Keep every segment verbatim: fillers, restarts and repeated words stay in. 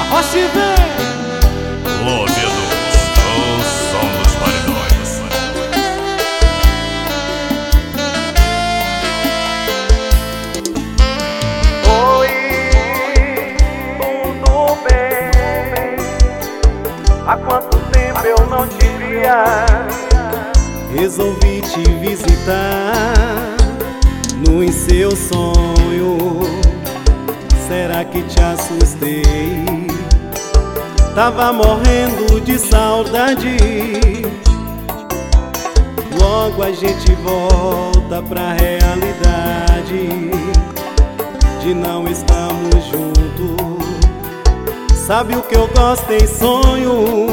Arrocha e vem. Lodedos, o som dos paredões. Oi, tudo bem? Há quanto tempo eu não te via? Resolvi te visitar no seu sonho. Será que te assustei? Tava morrendo de saudade. Logo a gente volta pra realidade de não estarmos juntos. Sabe o que eu gosto em sonho?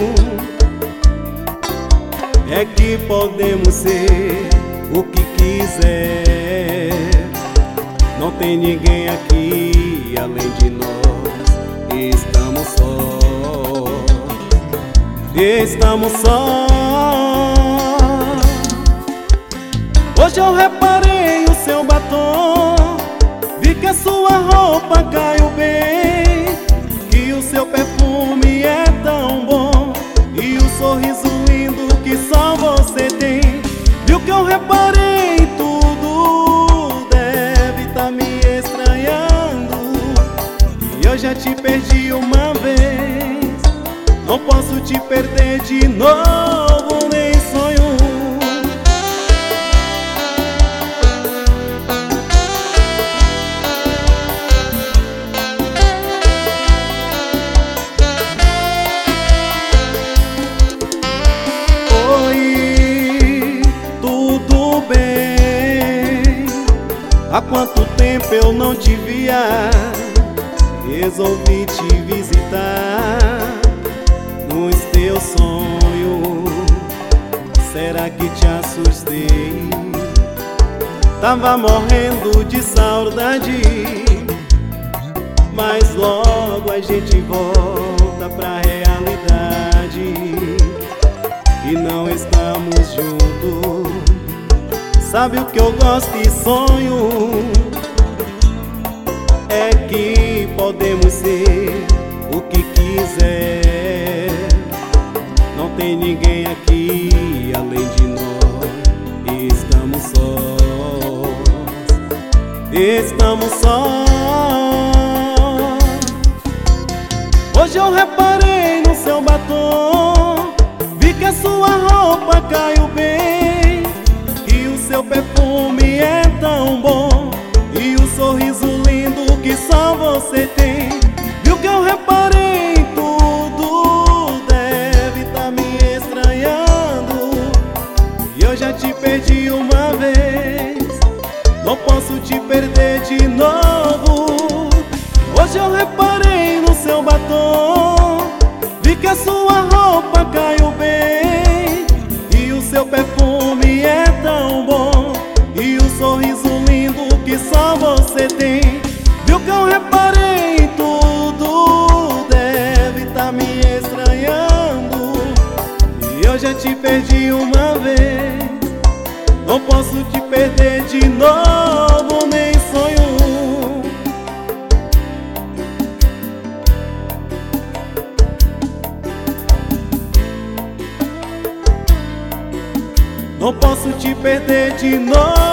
É que podemos ser o que quiser. Não tem ninguém aqui além de nós. Estamos sós. Estamos sós. Hoje eu reparei o seu batom. Vi que a sua roupa caiu bem. Que o seu perfume é tão bom. E o sorriso lindo que só você tem. Viu que eu reparei em tudo. Deve tá me estranhando. E eu já te perdi uma vez. Não posso te perder de novo, nem sonho. Há quanto tempo eu não te via? Resolvi te visitar nos teus sonhos. Será que te assustei? Tava morrendo de saudade. Mas logo a gente volta pra realidade e não estamos juntos. Sabe o que eu gosto e sonho? É que podemos ser o que quiser. Não tem ninguém aqui além de nós. Estamos sós. Estamos sós. Hoje eu reparei no seu batom. Vi que a sua roupa caiu bem. Seu perfume é tão bom. E o sorriso lindo que só você tem. Viu que eu reparei em tudo. Deve tá me estranhando. E eu já te perdi uma vez. Não posso te perder de novo. Hoje eu reparei no seu batom. Vi que a sua roupa caiu bem. E o seu perfume é tão bom. E o sorriso lindo que só você tem. Viu que eu reparei em tudo. Deve tá me estranhando. E eu já te perdi uma vez. Não posso te perder de novo, nem sonho. Não posso te perder de novo.